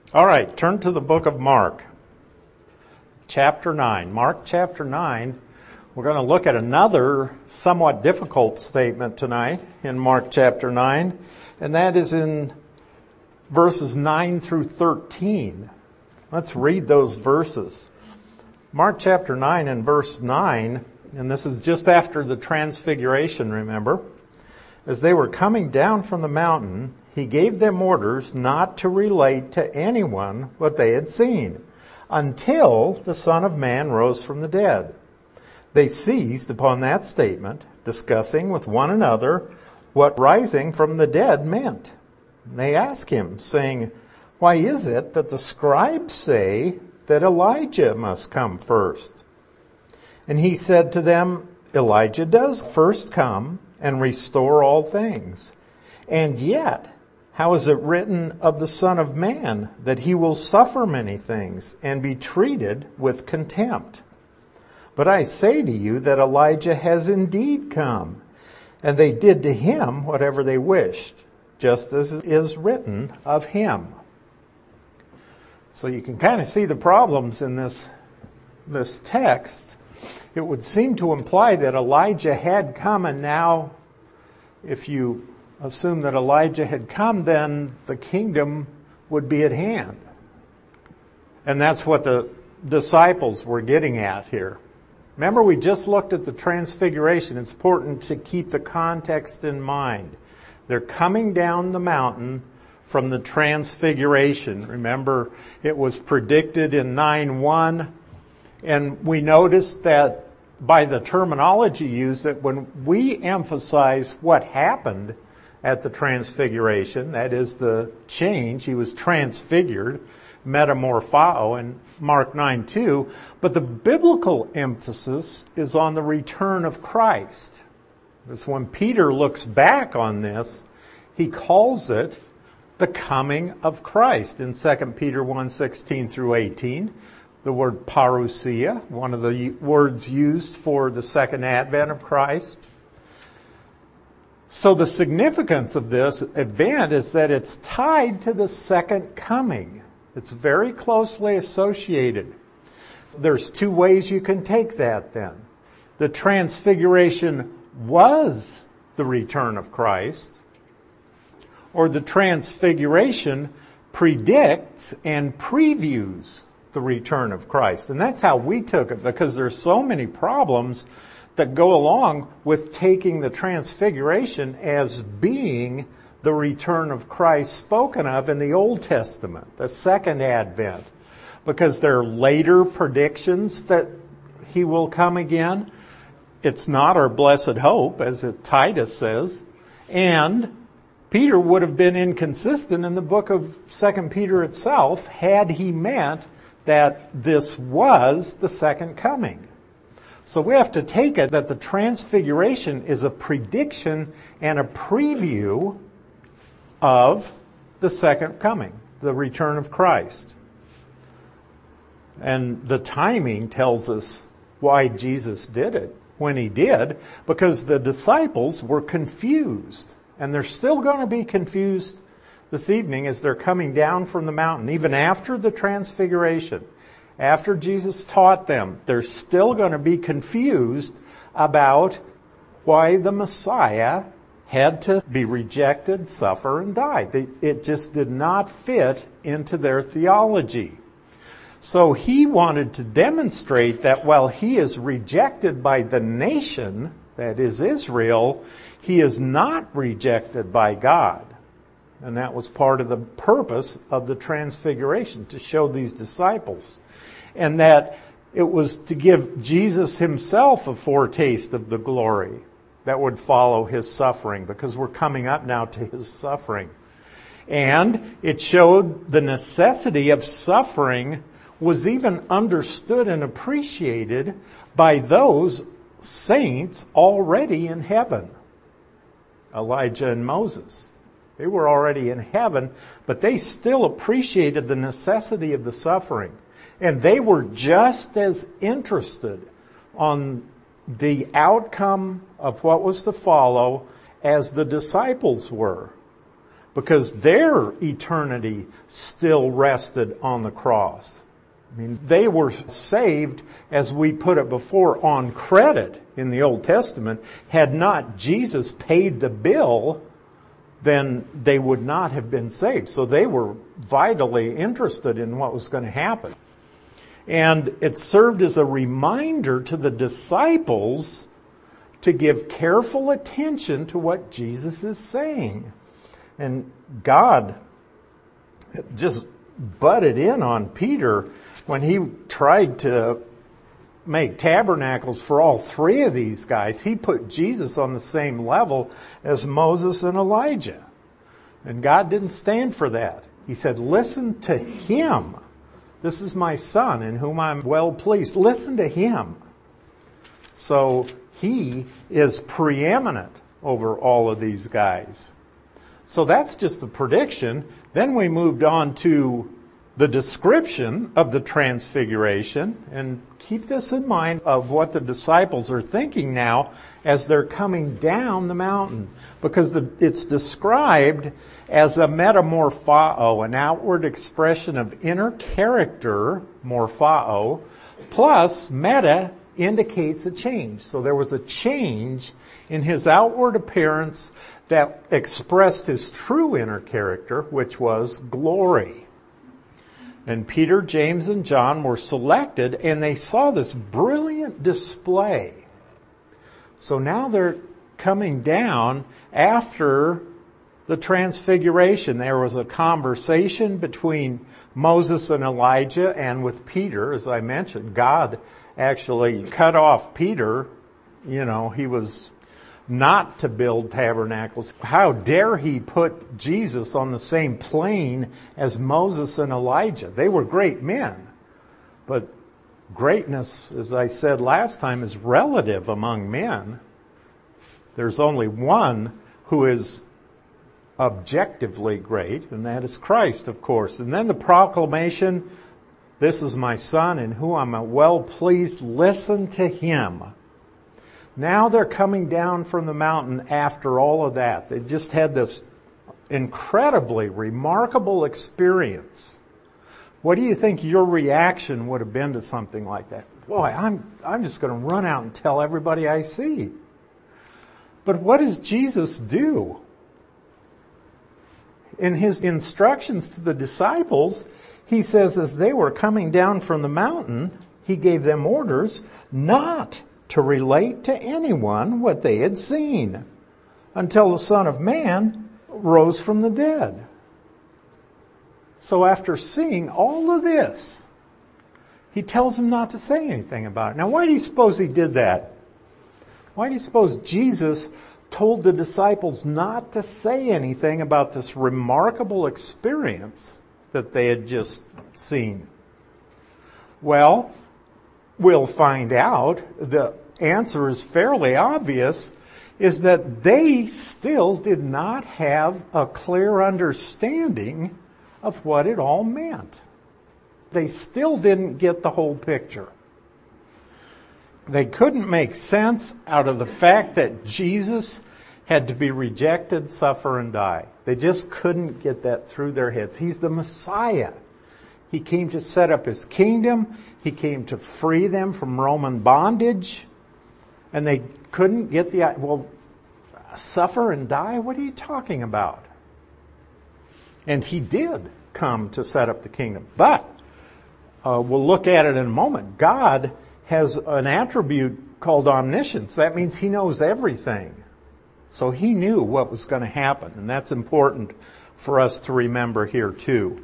All right, turn to the book of Mark, chapter 9. Mark chapter 9, we're going to look at another somewhat difficult statement tonight in Mark chapter 9, and that is in verses 9 through 13. Let's read those verses. Mark chapter 9 and verse 9, and this is just after the transfiguration, remember. As they were coming down from the mountain, he gave them orders not to relate to anyone what they had seen until the Son of Man rose from the dead. They seized upon that statement, discussing with one another what rising from the dead meant. They asked him, saying, "Why is it that the scribes say that Elijah must come first?" And he said to them, "Elijah does first come and restore all things. And yet, how is it written of the Son of Man that he will suffer many things and be treated with contempt? But I say to you that Elijah has indeed come, and they did to him whatever they wished, just as is written of him." So you can kind of see the problems in this text. It would seem to imply that Elijah had come, and now if you assume that Elijah had come, then the kingdom would be at hand. And that's what the disciples were getting at here. Remember, we just looked at the transfiguration. It's important to keep the context in mind. They're coming down the mountain from the transfiguration. Remember, it was predicted in 9:1. And we noticed that by the terminology used, that when we emphasize what happened at the transfiguration, that is the change, he was transfigured, metamorphao in Mark 9:2, but the biblical emphasis is on the return of Christ. It's when Peter looks back on this, he calls it the coming of Christ in 2 Peter 1:16 through 18. The word parousia, one of the words used for the second advent of Christ. So the significance of this event is that it's tied to the second coming. It's very closely associated. There's two ways you can take that then. The transfiguration was the return of Christ, or the transfiguration predicts and previews the return of Christ. And that's how we took it, because there's so many problems that go along with taking the transfiguration as being the return of Christ spoken of in the Old Testament, the second advent, because there are later predictions that he will come again. It's not our blessed hope, as Titus says, and Peter would have been inconsistent in the book of 2 Peter itself had he meant that this was the second coming. So we have to take it that the transfiguration is a prediction and a preview of the second coming, the return of Christ. And the timing tells us why Jesus did it when he did, because the disciples were confused. And they're still going to be confused this evening as they're coming down from the mountain, even after the transfiguration. After Jesus taught them, they're still going to be confused about why the Messiah had to be rejected, suffer, and die. It just did not fit into their theology. So he wanted to demonstrate that while he is rejected by the nation, that is Israel, he is not rejected by God. And that was part of the purpose of the transfiguration, to show these disciples. And that it was to give Jesus himself a foretaste of the glory that would follow his suffering, because we're coming up now to his suffering. And it showed the necessity of suffering was even understood and appreciated by those saints already in heaven. Elijah and Moses. They were already in heaven, but they still appreciated the necessity of the suffering. And they were just as interested on the outcome of what was to follow as the disciples were. because their eternity still rested on the cross. I mean, they were saved, as we put it before, on credit in the Old Testament. Had not Jesus paid the bill, then they would not have been saved. So they were vitally interested in what was going to happen. And it served as a reminder to the disciples to give careful attention to what Jesus is saying. And God just butted in on Peter when he tried to make tabernacles for all three of these guys. He put Jesus on the same level as Moses and Elijah. And God didn't stand for that. He said, listen to him. This is my son in whom I'm well pleased. Listen to him. So he is preeminent over all of these guys. So that's just the prediction. Then we moved on to the description of the transfiguration. And keep this in mind of what the disciples are thinking now as they're coming down the mountain. Because it's described as a metamorphao, an outward expression of inner character, morphao, plus meta indicates a change. So there was a change in his outward appearance that expressed his true inner character, which was glory. And Peter, James, and John were selected, and they saw this brilliant display. So now they're coming down after the transfiguration. There was a conversation between Moses and Elijah, and with Peter, as I mentioned. God actually cut off Peter. You know, he was not to build tabernacles. How dare he put Jesus on the same plane as Moses and Elijah? They were great men. But greatness, as I said last time, is relative among men. There's only one who is objectively great, and that is Christ, of course. And then the proclamation, this is my son in whom I'm well pleased. Listen to him. Now they're coming down from the mountain after all of that. They just had this incredibly remarkable experience. What do you think your reaction would have been to something like that? Boy, I'm just going to run out and tell everybody I see. But what does Jesus do? In his instructions to the disciples, he says as they were coming down from the mountain, he gave them orders not to relate to anyone what they had seen until the Son of Man rose from the dead. So after seeing all of this, he tells them not to say anything about it. Now, why do you suppose he did that? Why do you suppose Jesus told the disciples not to say anything about this remarkable experience that they had just seen? Well, we'll find out. The answer is fairly obvious, is that they still did not have a clear understanding of what it all meant. They still didn't get the whole picture. They couldn't make sense out of the fact that Jesus had to be rejected, suffer, and die. They just couldn't get that through their heads. He's the Messiah. He came to set up his kingdom. He came to free them from Roman bondage. And they couldn't get suffer and die? What are you talking about? And he did come to set up the kingdom. But we'll look at it in a moment. God has an attribute called omniscience. That means he knows everything. So he knew what was going to happen. And that's important for us to remember here too.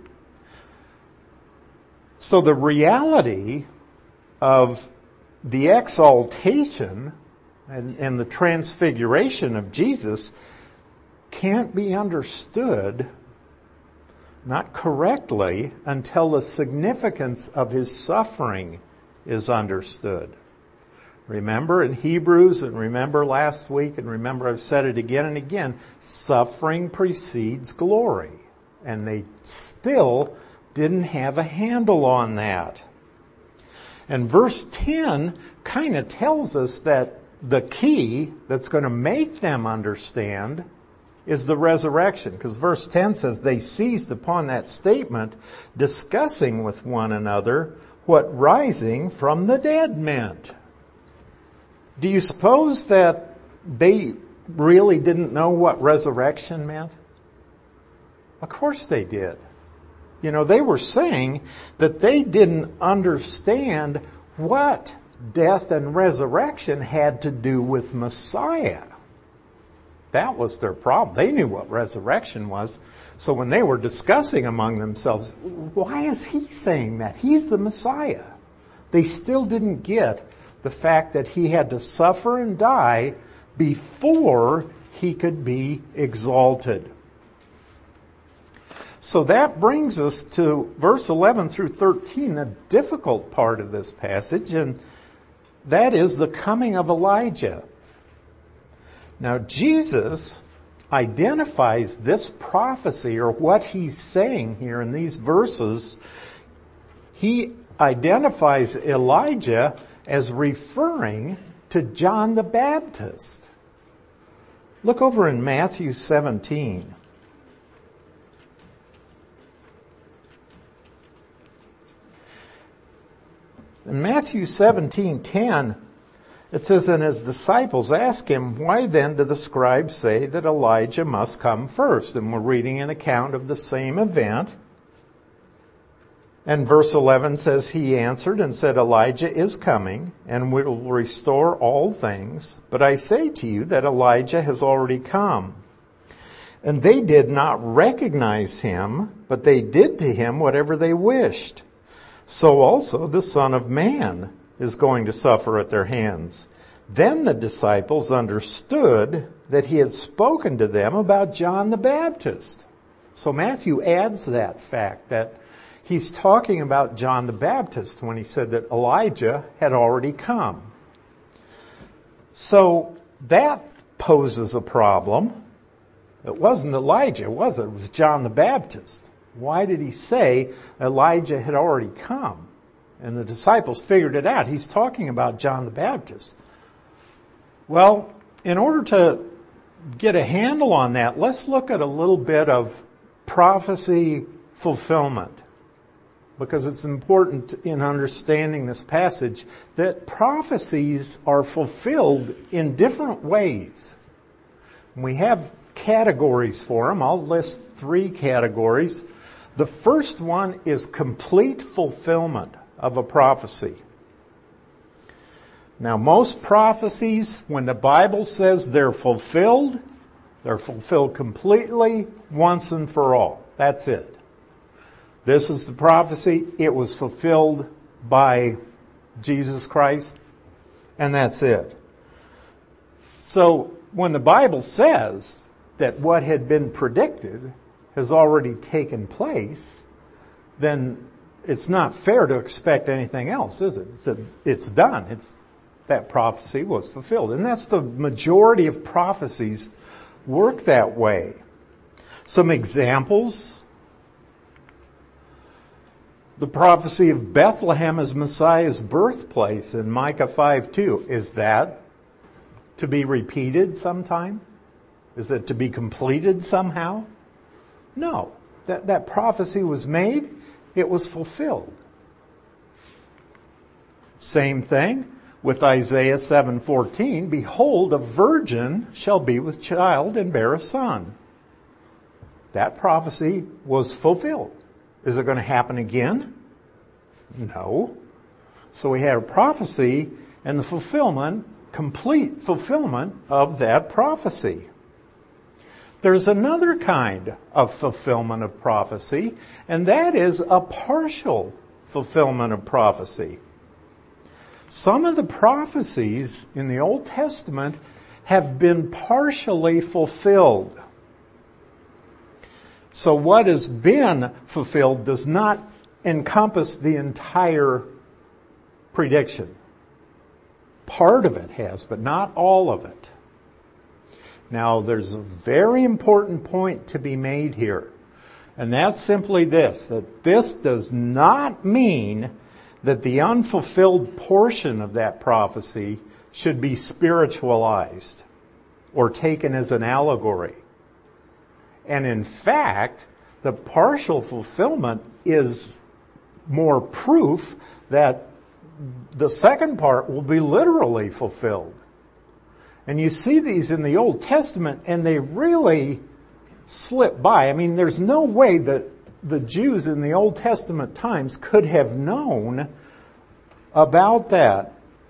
So the reality of the exaltation and the transfiguration of Jesus can't be understood, not correctly, until the significance of his suffering is understood. Remember in Hebrews, and remember last week, and remember I've said it again and again, suffering precedes glory. And they still didn't have a handle on that. And verse 10 kind of tells us that the key that's going to make them understand is the resurrection. Because verse 10 says, they seized upon that statement, discussing with one another what rising from the dead meant. Do you suppose that they really didn't know what resurrection meant? Of course they did. You know, they were saying that they didn't understand what death and resurrection had to do with Messiah. That was their problem. They knew what resurrection was. So when they were discussing among themselves, why is he saying that? He's the Messiah. They still didn't get the fact that he had to suffer and die before he could be exalted. So that brings us to verse 11 through 13, the difficult part of this passage, and that is the coming of Elijah. Now, Jesus identifies this prophecy, or what he's saying here in these verses. He identifies Elijah as referring to John the Baptist. Look over in Matthew 17. In Matthew 17:10, it says, and his disciples asked him, why then do the scribes say that Elijah must come first? And we're reading an account of the same event. And verse 11 says, he answered and said, Elijah is coming and will restore all things. But I say to you that Elijah has already come. And they did not recognize him, but they did to him whatever they wished. So also the Son of Man is going to suffer at their hands. Then the disciples understood that he had spoken to them about John the Baptist. So Matthew adds that fact that he's talking about John the Baptist when he said that Elijah had already come. So that poses a problem. It wasn't Elijah, was it? It was John the Baptist. Why did he say Elijah had already come? And the disciples figured it out. He's talking about John the Baptist. Well, in order to get a handle on that, let's look at a little bit of prophecy fulfillment. Because it's important in understanding this passage that prophecies are fulfilled in different ways. We have categories for them. I'll list 3 categories. The first one is complete fulfillment of a prophecy. Now, most prophecies, when the Bible says they're fulfilled completely once and for all. That's it. This is the prophecy. It was fulfilled by Jesus Christ, and that's it. So, when the Bible says that what had been predicted has already taken place, then it's not fair to expect anything else, is it? It's done. That prophecy was fulfilled. And that's the majority of prophecies work that way. Some examples. The prophecy of Bethlehem as Messiah's birthplace in Micah 5:2. Is that to be repeated sometime? Is it to be completed somehow? No. That prophecy was made. It was fulfilled. Same thing with Isaiah 7:14. Behold, a virgin shall be with child and bear a son. That prophecy was fulfilled. Is it going to happen again? No. So we have a prophecy and the fulfillment, complete fulfillment of that prophecy. There's another kind of fulfillment of prophecy, and that is a partial fulfillment of prophecy. Some of the prophecies in the Old Testament have been partially fulfilled. So what has been fulfilled does not encompass the entire prediction. Part of it has, but not all of it. Now, there's a very important point to be made here. And that's simply this, that this does not mean that the unfulfilled portion of that prophecy should be spiritualized or taken as an allegory. And in fact, the partial fulfillment is more proof that the second part will be literally fulfilled. And you see these in the Old Testament, and they really slip by. I mean, there's no way that the Jews in the Old Testament times could have known about that.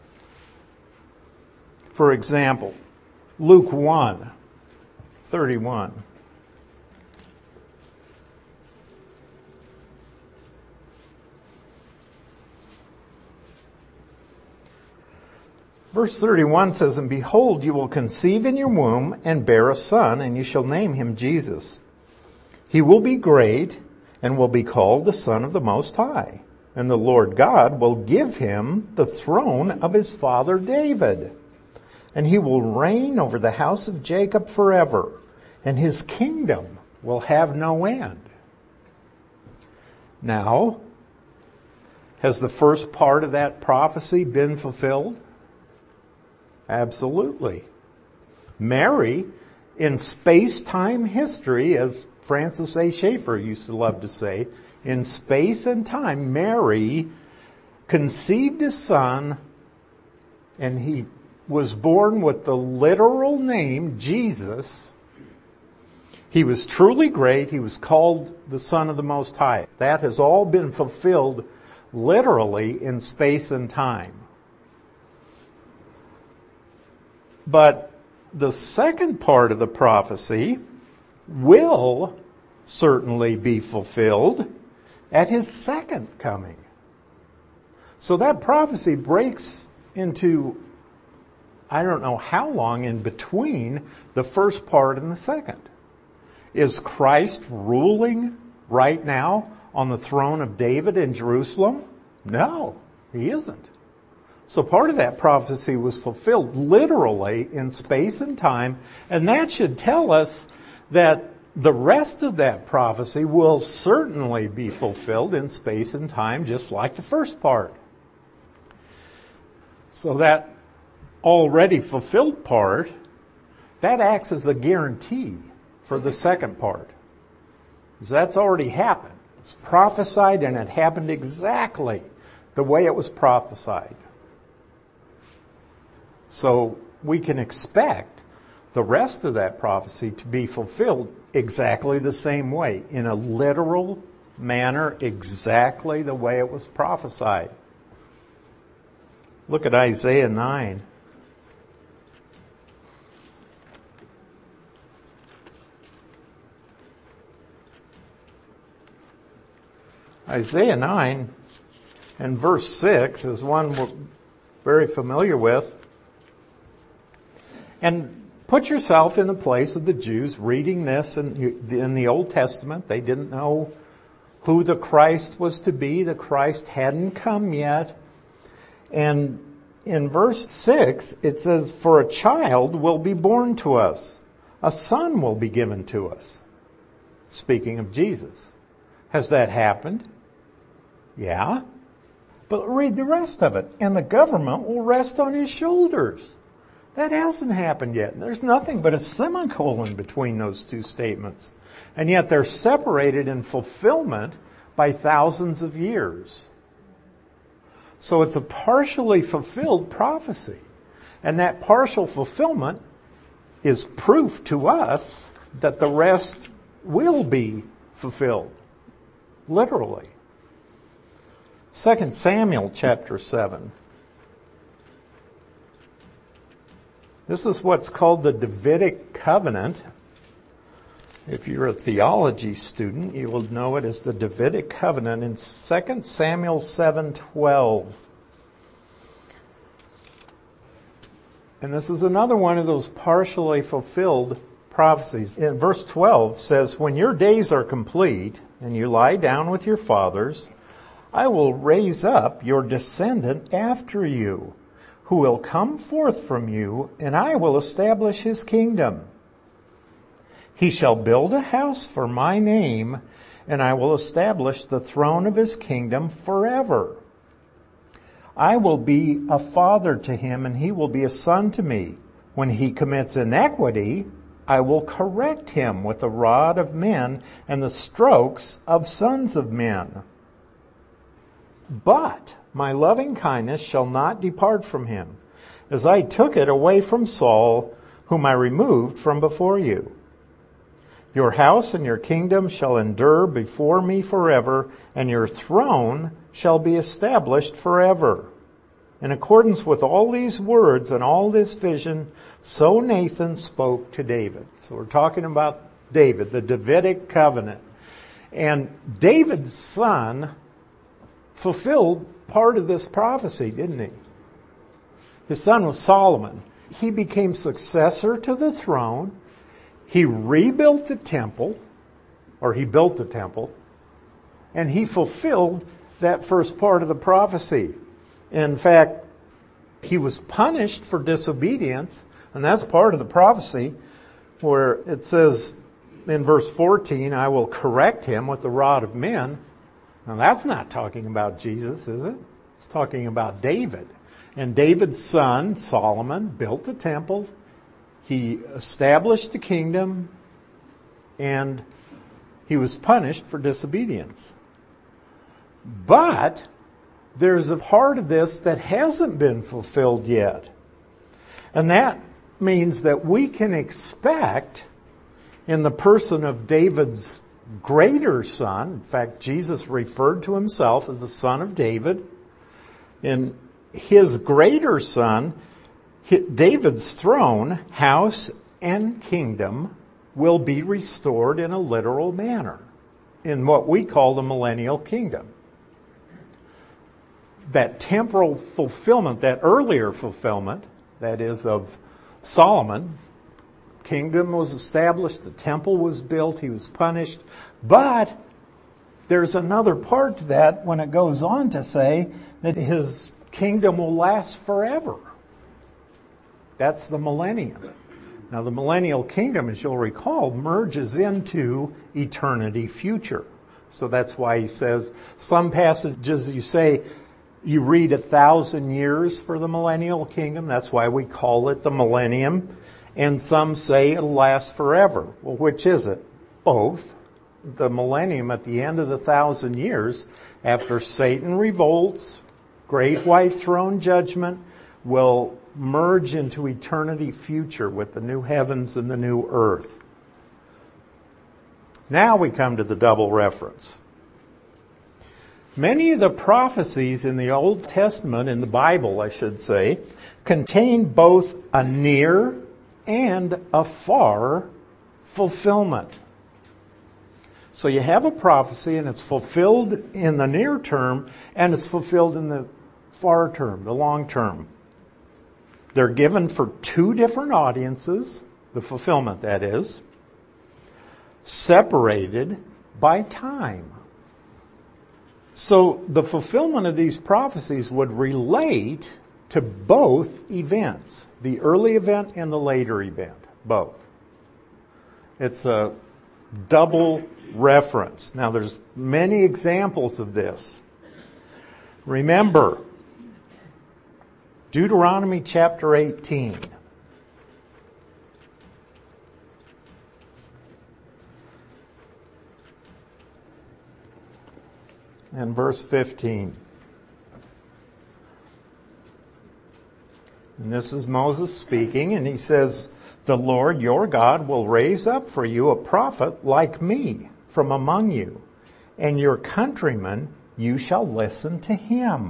For example, Luke 1:31. Verse 31 says, "And behold, you will conceive in your womb and bear a son, and you shall name him Jesus. He will be great and will be called the Son of the Most High. And the Lord God will give him the throne of his father David. And he will reign over the house of Jacob forever, and his kingdom will have no end." Now, has the first part of that prophecy been fulfilled? Absolutely. Mary, in space-time history, as Francis A. Schaeffer used to love to say, in space and time, Mary conceived a son, and he was born with the literal name Jesus. He was truly great. He was called the Son of the Most High. That has all been fulfilled literally in space and time. But the second part of the prophecy will certainly be fulfilled at his second coming. So that prophecy breaks into, I don't know how long in between the first part and the second. Is Christ ruling right now on the throne of David in Jerusalem? No, he isn't. So part of that prophecy was fulfilled literally in space and time, and that should tell us that the rest of that prophecy will certainly be fulfilled in space and time, just like the first part. So that already fulfilled part, that acts as a guarantee for the second part. Because that's already happened. It's prophesied, and it happened exactly the way it was prophesied. So we can expect the rest of that prophecy to be fulfilled exactly the same way, in a literal manner, exactly the way it was prophesied. Look at Isaiah 9. Isaiah 9 and verse 6 is one we're very familiar with. And put yourself in the place of the Jews reading this in the Old Testament. They didn't know who the Christ was to be. The Christ hadn't come yet. And in verse 6, it says, "For a child will be born to us. A son will be given to us." Speaking of Jesus. Has that happened? Yeah. But read the rest of it. "And the government will rest on his shoulders." That hasn't happened yet. There's nothing but a semicolon between those two statements. And yet they're separated in fulfillment by thousands of years. So it's a partially fulfilled prophecy. And that partial fulfillment is proof to us that the rest will be fulfilled. Literally. 2 Samuel chapter 7. This is what's called the Davidic covenant. If you're a theology student, you will know it as the Davidic covenant in 2 Samuel 7:12. And this is another one of those partially fulfilled prophecies. In verse 12 says, "When your days are complete and you lie down with your fathers, I will raise up your descendant after you, who will come forth from you, and I will establish his kingdom. He shall build a house for my name, and I will establish the throne of his kingdom forever. I will be a father to him, and he will be a son to me. When he commits iniquity, I will correct him with the rod of men and the strokes of sons of men. But my loving kindness shall not depart from him, as I took it away from Saul, whom I removed from before you. Your house and your kingdom shall endure before me forever, and your throne shall be established forever. In accordance with all these words and all this vision, so Nathan spoke to David. So we're talking about David, the Davidic covenant. And David's son fulfilled part of this prophecy, didn't he? His son was Solomon. He became successor to the throne. He rebuilt the temple, or he built the temple, and he fulfilled that first part of the prophecy. In fact, he was punished for disobedience, and that's part of the prophecy where it says in verse 14, I will correct him with the rod of men. Now that's not talking about Jesus, is it? It's talking about David. And David's son, Solomon, built the temple. He established the kingdom, and he was punished for disobedience. But there's a part of this that hasn't been fulfilled yet. And that means that we can expect in the person of David's greater son, in fact, Jesus referred to himself as the son of David, in his greater son, David's throne, house, and kingdom will be restored in a literal manner in what we call the millennial kingdom. That temporal fulfillment, that earlier fulfillment, that is of Solomon, kingdom was established, the temple was built, he was punished. But there's another part to that when it goes on to say that his kingdom will last forever. That's the millennium. Now the millennial kingdom, as you'll recall, merges into eternity future. So that's why he says, some passages you read 1,000 years for the millennial kingdom. That's why we call it the millennium. And some say it'll last forever. Well, which is it? Both. The millennium at the end of the 1,000 years, after Satan revolts, great white throne judgment will merge into eternity future with the new heavens and the new earth. Now we come to the double reference. Many of the prophecies in the Old Testament, in the Bible, I should say, contain both a near and a far fulfillment. So you have a prophecy and it's fulfilled in the near term and it's fulfilled in the far term, the long term. They're given for two different audiences, the fulfillment that is, separated by time. So the fulfillment of these prophecies would relate to both events, the early event and the later event, both. It's a double reference. Now there's many examples of this. Remember, Deuteronomy chapter 18. And verse 15. And this is Moses speaking, and he says, the Lord your God will raise up for you a prophet like me from among you, and your countrymen, you shall listen to him.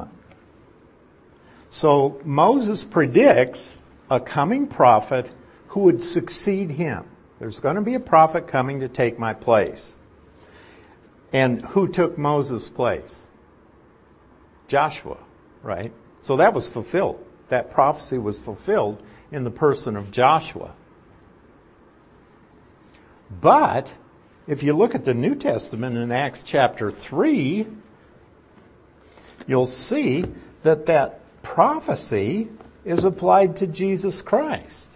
So Moses predicts a coming prophet who would succeed him. There's going to be a prophet coming to take my place. And who took Moses' place? Joshua, right? So that was fulfilled. That prophecy was fulfilled in the person of Joshua. But if you look at the New Testament in Acts chapter 3, you'll see that that prophecy is applied to Jesus Christ.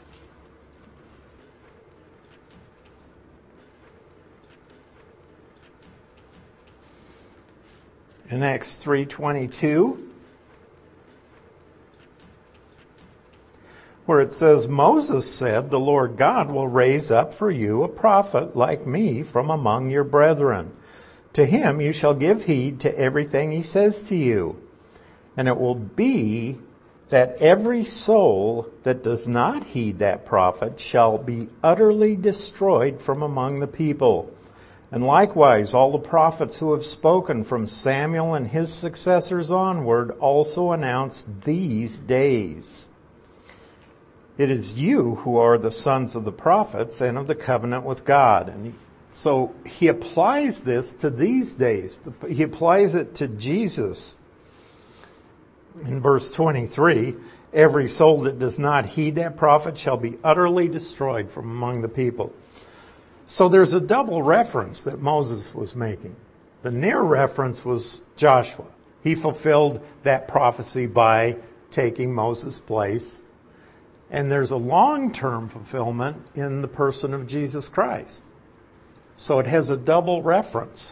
In Acts 3:22, where it says, Moses said, the Lord God will raise up for you a prophet like me from among your brethren. To him you shall give heed to everything he says to you. And it will be that every soul that does not heed that prophet shall be utterly destroyed from among the people. And likewise, all the prophets who have spoken from Samuel and his successors onward also announced these days. It is you who are the sons of the prophets and of the covenant with God. And so he applies this to these days. He applies it to Jesus. In verse 23, every soul that does not heed that prophet shall be utterly destroyed from among the people. So there's a double reference that Moses was making. The near reference was Joshua. He fulfilled that prophecy by taking Moses' place. And there's a long-term fulfillment in the person of Jesus Christ. So it has a double reference.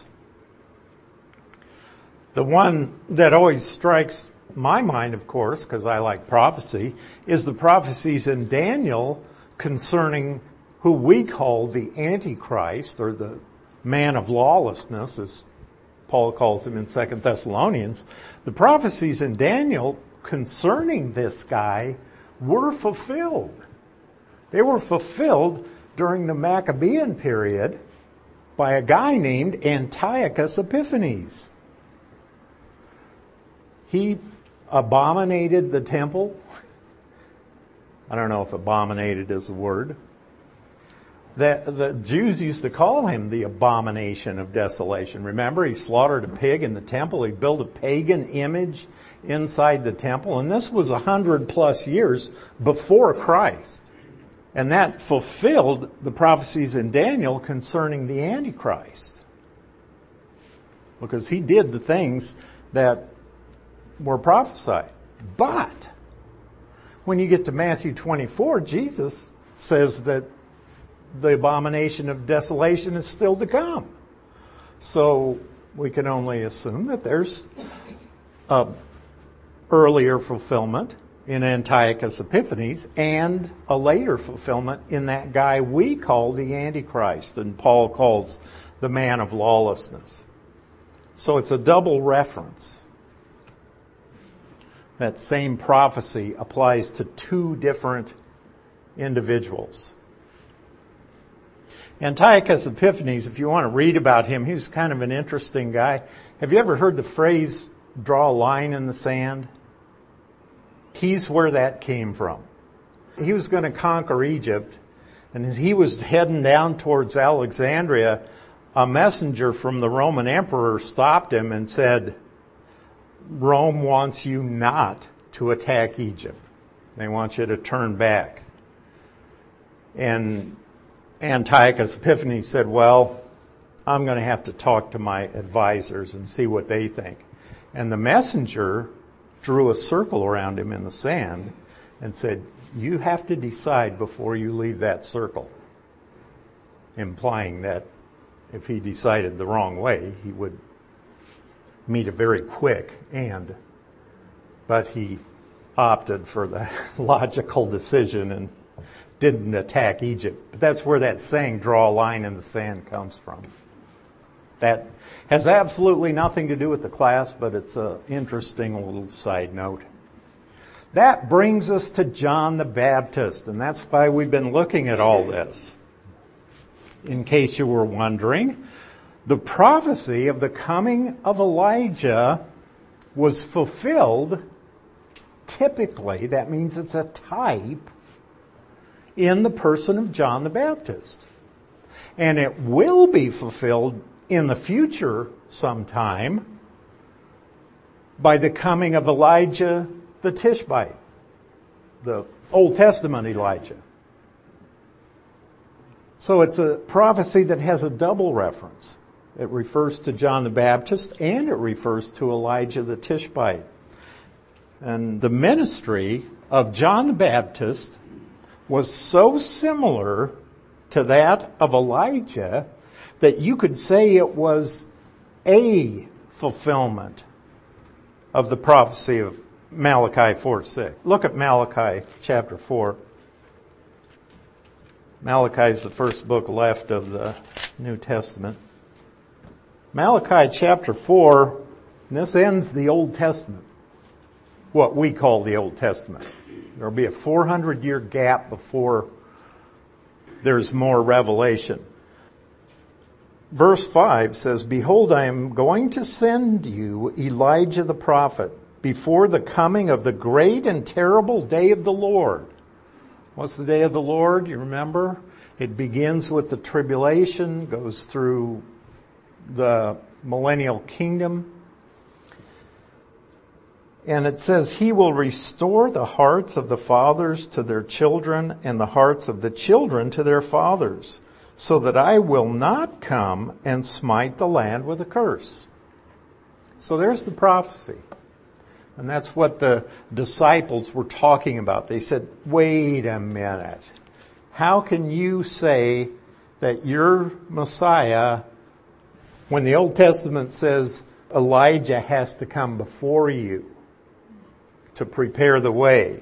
The one that always strikes my mind, of course, because I like prophecy, is the prophecies in Daniel concerning who we call the Antichrist, or the man of lawlessness, as Paul calls him in 2 Thessalonians. The prophecies in Daniel concerning this guy were fulfilled. They were fulfilled during the Maccabean period by a guy named Antiochus Epiphanes. He abominated the temple. I don't know if abominated is a word. The Jews used to call him the abomination of desolation. Remember, he slaughtered a pig in the temple. He built a pagan image inside the temple. And this was 100+ years before Christ. And that fulfilled the prophecies in Daniel concerning the Antichrist. Because he did the things that were prophesied. But when you get to Matthew 24, Jesus says that the abomination of desolation is still to come. So we can only assume that there's a earlier fulfillment in Antiochus Epiphanes and a later fulfillment in that guy we call the Antichrist, and Paul calls the man of lawlessness. So it's a double reference. That same prophecy applies to two different individuals. Antiochus Epiphanes, if you want to read about him, he's kind of an interesting guy. Have you ever heard the phrase, draw a line in the sand? He's where that came from. He was going to conquer Egypt, and as he was heading down towards Alexandria, a messenger from the Roman emperor stopped him and said, Rome wants you not to attack Egypt. They want you to turn back. And Antiochus Epiphanes said, well, I'm going to have to talk to my advisors and see what they think. And the messenger drew a circle around him in the sand and said, you have to decide before you leave that circle. Implying that if he decided the wrong way, he would meet a very quick end. But he opted for the logical decision and didn't attack Egypt. But that's where that saying, draw a line in the sand, comes from. That has absolutely nothing to do with the class, but it's an interesting little side note. That brings us to John the Baptist, and that's why we've been looking at all this. In case you were wondering, the prophecy of the coming of Elijah was fulfilled, typically, that means it's a type, in the person of John the Baptist. And it will be fulfilled in the future sometime by the coming of Elijah the Tishbite, the Old Testament Elijah. So it's a prophecy that has a double reference. It refers to John the Baptist and it refers to Elijah the Tishbite. And the ministry of John the Baptist was so similar to that of Elijah that you could say it was a fulfillment of the prophecy of Malachi 4:6. Look at Malachi chapter 4. Malachi is the first book left of the New Testament. Malachi chapter 4, and this ends the Old Testament, what we call the Old Testament. There will be a 400-year gap before there's more revelation. Verse 5 says, "Behold, I am going to send you Elijah the prophet before the coming of the great and terrible day of the Lord." What's the day of the Lord? You remember? It begins with the tribulation, goes through the millennial kingdom. And it says, "He will restore the hearts of the fathers to their children and the hearts of the children to their fathers, so that I will not come and smite the land with a curse." So there's the prophecy. And that's what the disciples were talking about. They said, wait a minute. How can you say that your Messiah, when the Old Testament says Elijah has to come before you to prepare the way?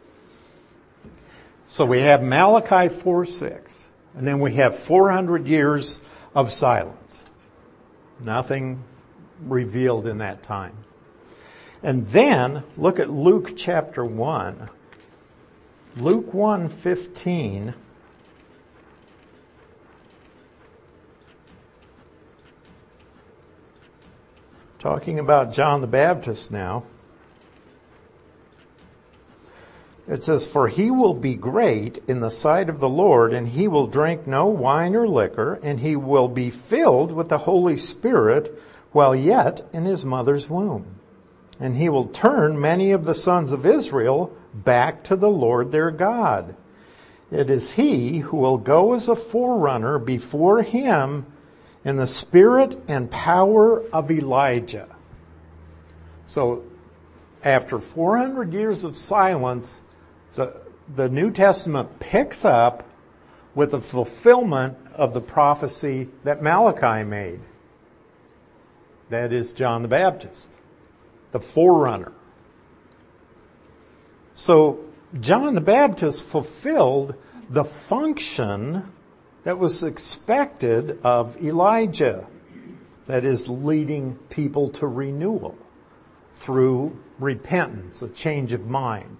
So we have Malachi 4:6, and then we have 400 years of silence. Nothing revealed in that time. And then look at Luke chapter 1. Luke 1:15. Talking about John the Baptist now. It says, "For he will be great in the sight of the Lord, and he will drink no wine or liquor, and he will be filled with the Holy Spirit while yet in his mother's womb. And he will turn many of the sons of Israel back to the Lord their God. It is he who will go as a forerunner before him in the spirit and power of Elijah." So after 400 years of silence, the New Testament picks up with the fulfillment of the prophecy that Malachi made. That is John the Baptist, the forerunner. So John the Baptist fulfilled the function that was expected of Elijah. That is, leading people to renewal through repentance, a change of mind.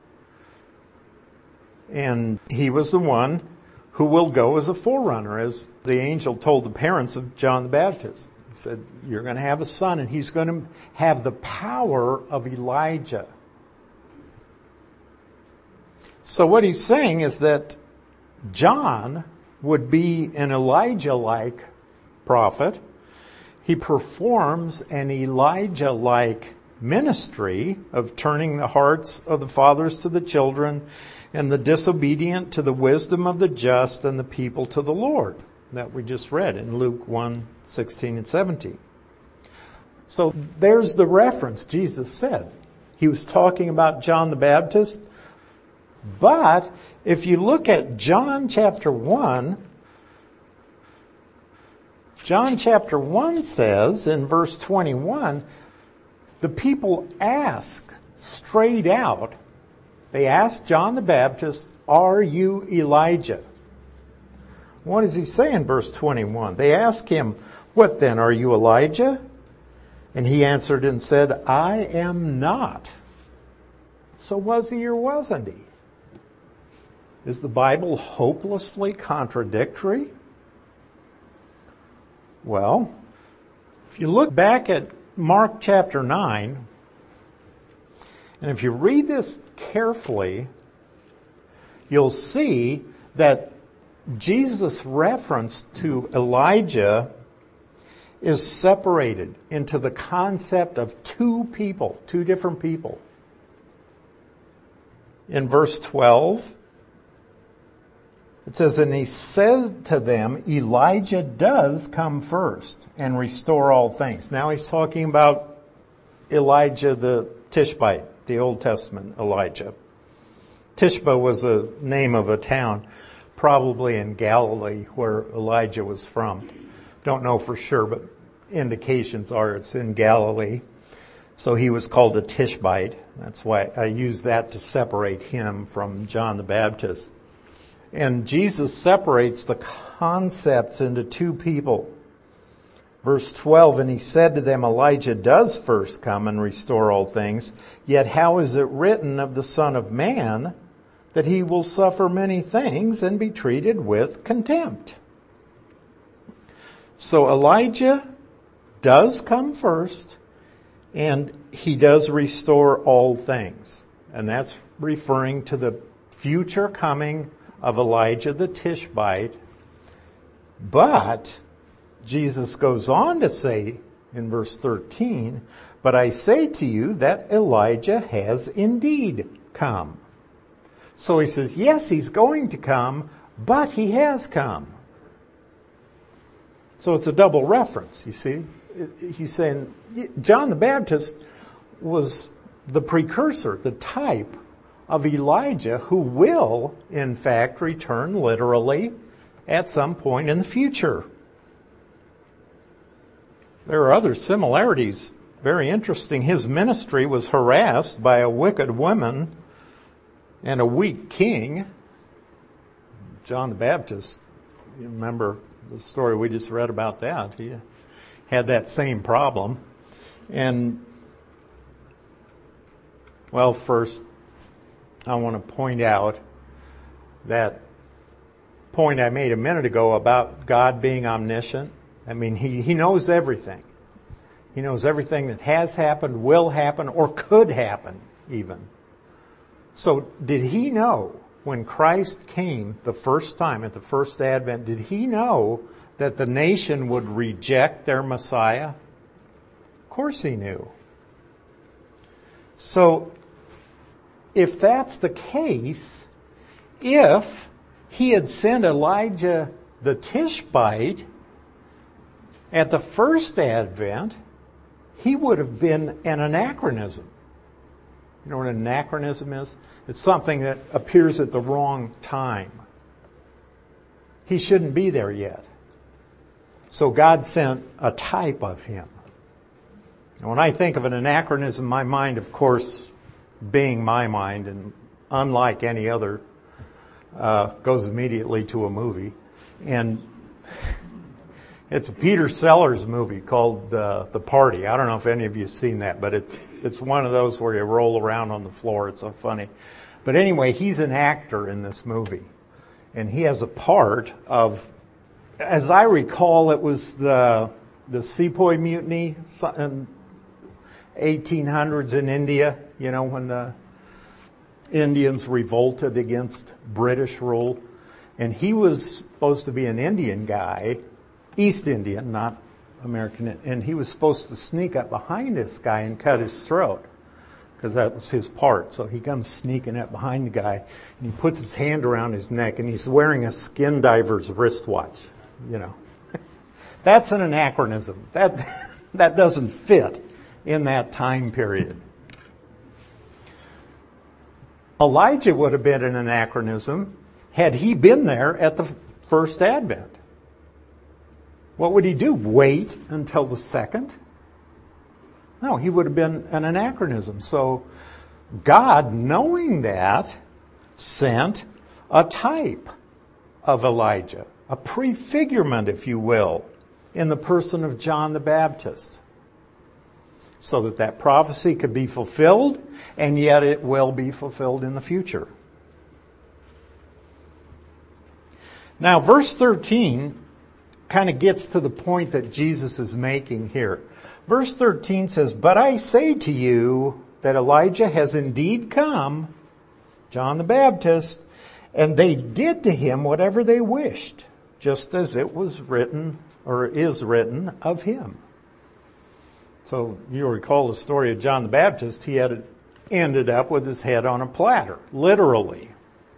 And he was the one who will go as a forerunner, as the angel told the parents of John the Baptist. He said, you're going to have a son, and he's going to have the power of Elijah. So what he's saying is that John would be an Elijah-like prophet. He performs an Elijah-like ministry of turning the hearts of the fathers to the children and the disobedient to the wisdom of the just and the people to the Lord. That we just read in Luke 1:16 and 17. So there's the reference Jesus said. He was talking about John the Baptist. But if you look at John chapter 1, John chapter 1 says in verse 21, the people ask straight out, they ask John the Baptist, are you Elijah? What does he say in verse 21? They ask him, what then, are you Elijah? And he answered and said, I am not. So was he or wasn't he? Is the Bible hopelessly contradictory? Well, if you look back at Mark chapter 9, and if you read this carefully, you'll see that Jesus' reference to Elijah is separated into the concept of two people, two different people. In verse 12, it says, and he said to them, Elijah does come first and restore all things. Now he's talking about Elijah the Tishbite, the Old Testament Elijah. Tishba was a name of a town, probably in Galilee, where Elijah was from. Don't know for sure, but indications are it's in Galilee. So he was called a Tishbite. That's why I use that to separate him from John the Baptist. And Jesus separates the concepts into two people. Verse 12, and he said to them, Elijah does first come and restore all things. Yet how is it written of the Son of Man that he will suffer many things and be treated with contempt? So Elijah does come first, and he does restore all things. And that's referring to the future coming of Elijah the Tishbite. But Jesus goes on to say in verse 13, but I say to you that Elijah has indeed come. So he says, yes, he's going to come, but he has come. So it's a double reference, you see. He's saying John the Baptist was the precursor, the type of Elijah who will, in fact, return literally at some point in the future. There are other similarities. Very interesting. His ministry was harassed by a wicked woman and a weak king. John the Baptist, you remember the story we just read about that. He had that same problem. And, well, first, I want to point out that point I made a minute ago about God being omniscient. I mean, he knows everything. He knows everything that has happened, will happen, or could happen even. So did he know when Christ came the first time at the first advent, did he know that the nation would reject their Messiah? Of course he knew. So if that's the case, if he had sent Elijah the Tishbite at the first advent, he would have been an anachronism. You know what an anachronism is? It's something that appears at the wrong time. He shouldn't be there yet. So God sent a type of him. And when I think of an anachronism, my mind, of course, being my mind, and unlike any other, goes immediately to a movie. And it's a Peter Sellers movie called The Party. I don't know if any of you have seen that, but it's one of those where you roll around on the floor. It's so funny. But anyway, he's an actor in this movie. And he has a part of, as I recall, it was the Sepoy Mutiny in 1800s in India, you know, when the Indians revolted against British rule. And he was supposed to be an Indian guy, East Indian, not American. And he was supposed to sneak up behind this guy and cut his throat, because that was his part. So he comes sneaking up behind the guy, and he puts his hand around his neck, and he's wearing a skin diver's wristwatch, you know. That's an anachronism. That doesn't fit in that time period. Elijah would have been an anachronism had he been there at the first advent. What would he do? Wait until the second? No, he would have been an anachronism. So God, knowing that, sent a type of Elijah, a prefigurement, if you will, in the person of John the Baptist, so that prophecy could be fulfilled, and yet it will be fulfilled in the future. Now, verse 13 kind of gets to the point that Jesus is making here. Verse 13 says, but I say to you that Elijah has indeed come, John the Baptist, and they did to him whatever they wished, just as it was written, or is written, of him. So you'll recall the story of John the Baptist. He had ended up with his head on a platter, literally.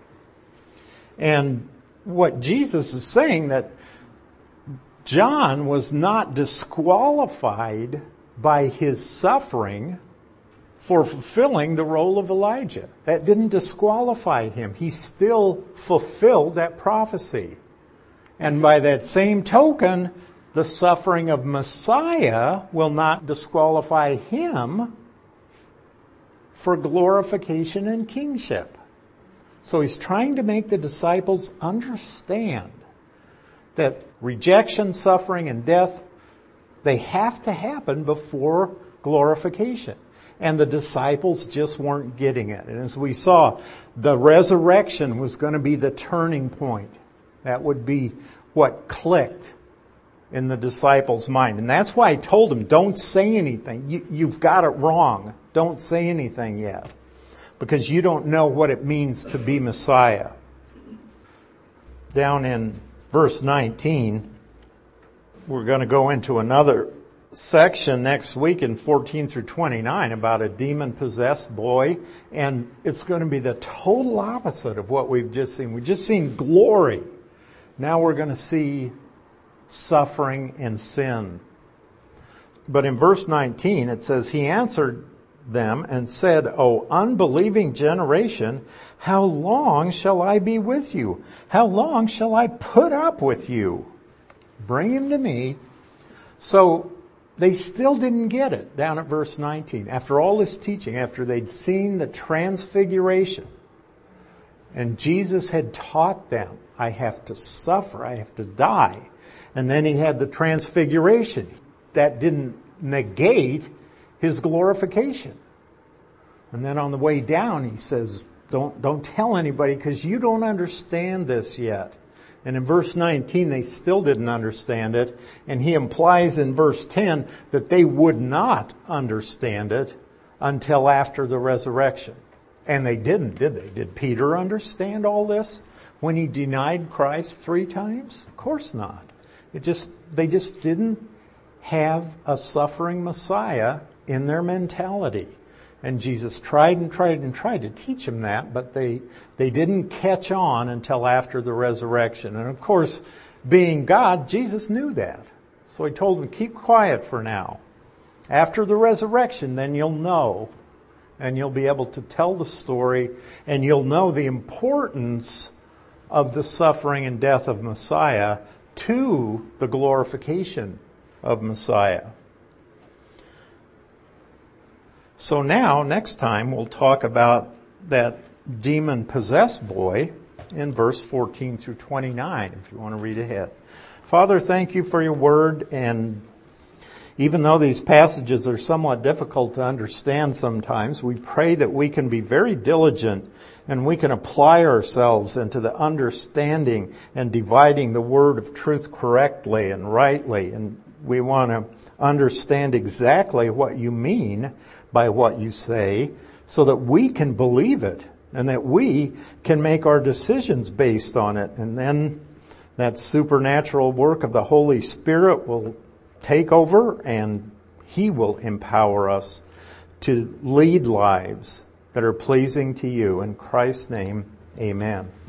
And what Jesus is saying, that John was not disqualified by his suffering for fulfilling the role of Elijah. That didn't disqualify him. He still fulfilled that prophecy. And by that same token, the suffering of Messiah will not disqualify him for glorification and kingship. So he's trying to make the disciples understand that rejection, suffering, and death, they have to happen before glorification. And the disciples just weren't getting it. And as we saw, the resurrection was going to be the turning point. That would be what clicked in the disciples' mind. And that's why I told them, don't say anything. You've got it wrong. Don't say anything yet. Because you don't know what it means to be Messiah. Down in verse 19, we're going to go into another section next week in 14 through 29 about a demon-possessed boy. And it's going to be the total opposite of what we've just seen. We've just seen glory. Now we're going to see suffering and sin. But in verse 19 it says, he answered them and said, O unbelieving generation, how long shall I be with you? How long shall I put up with you? Bring him to me. So they still didn't get it down at verse 19. After all this teaching, after they'd seen the transfiguration, and Jesus had taught them, I have to suffer, I have to die. And then he had the transfiguration. That didn't negate his glorification. And then on the way down, he says, don't tell anybody because you don't understand this yet. And in verse 19, they still didn't understand it. And he implies in verse 10 that they would not understand it until after the resurrection. And they didn't, did they? Did Peter understand all this when he denied Christ 3 times? Of course not. They just didn't have a suffering Messiah in their mentality. And Jesus tried to teach them that, but they didn't catch on until after the resurrection. And of course, being God, Jesus knew that. So he told them, keep quiet for now. After the resurrection, then you'll know. And you'll be able to tell the story, and you'll know the importance of the suffering and death of Messiah to the glorification of Messiah. So now, next time, we'll talk about that demon-possessed boy in verse 14 through 29, if you want to read ahead. Father, thank you for your word, and even though these passages are somewhat difficult to understand sometimes, we pray that we can be very diligent and we can apply ourselves into the understanding and dividing the word of truth correctly and rightly. And we want to understand exactly what you mean by what you say so that we can believe it and that we can make our decisions based on it. And then that supernatural work of the Holy Spirit will take over and He will empower us to lead lives that are pleasing to you. In Christ's name, amen.